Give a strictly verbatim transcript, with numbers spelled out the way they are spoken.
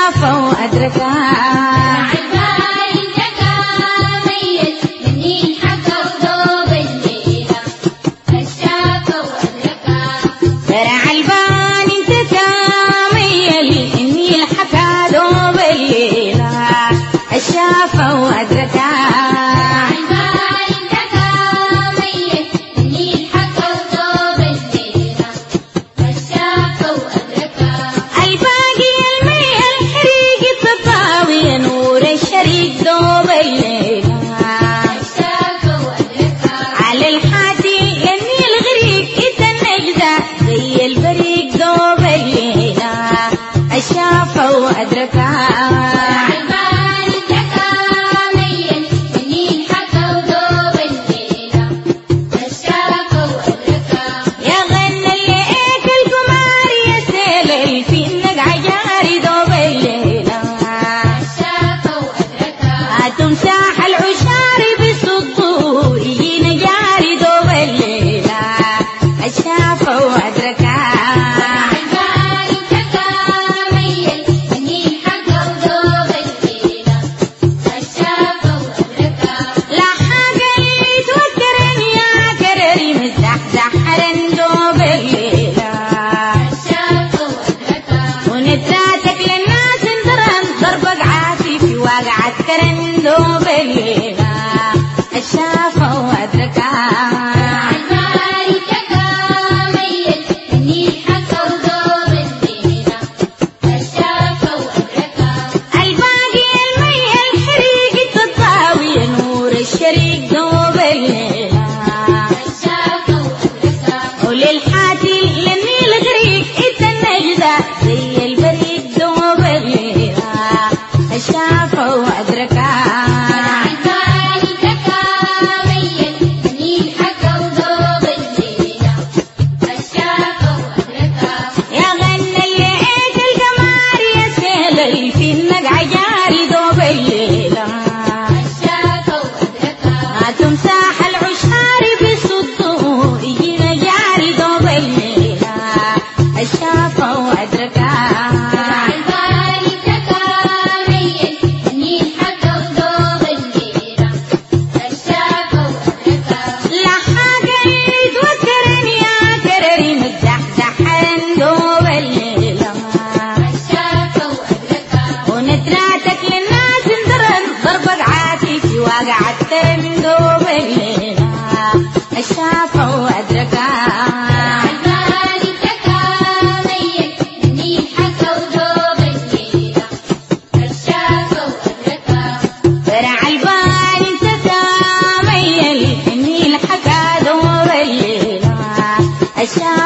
شافه وأدركه شافه وأدركه الباقي المية الحريق الطفاوي نور الشريك دوب الليلة شافه وأدركه على الحاتي يني الغريق يتنجده زي البريق دوب الليلة شافه وأدركه تمساح العشار بصدور يجينا جاري دوب الليلة شافه وأدركه لا حاجة لي توكرن يا كرري مزحزحرن دوب الليلة ونتراتك للناس اندرن ضربك عافي في واقعة كرن دوب الليلة شافه وأدركه الباقي المية الحريق التطاوي نور الشريك دوب الليلة وللحاتي لني الغريق النجدة زي البريق دوب الليلة شافه وأدركه تمساح العشار بصدور يجينا جاري دوب الليلة شافه وأدركه لا حاجة يتوكرن يا كرري متزحزحن دوب الليلة ونتراتك للناس اندرن ضربك عاتي في واقعة كرن دوب الليلة شافه وأدركه فرع البال انتكى ميل النيل حكى دوب الليلة شافه